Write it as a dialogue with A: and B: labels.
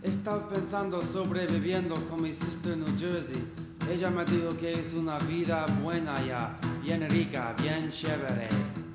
A: Estaba pensando sobreviviendo con mi sister en New Jersey. Ella me dijo que es una vida buena ya, bien rica, bien chévere.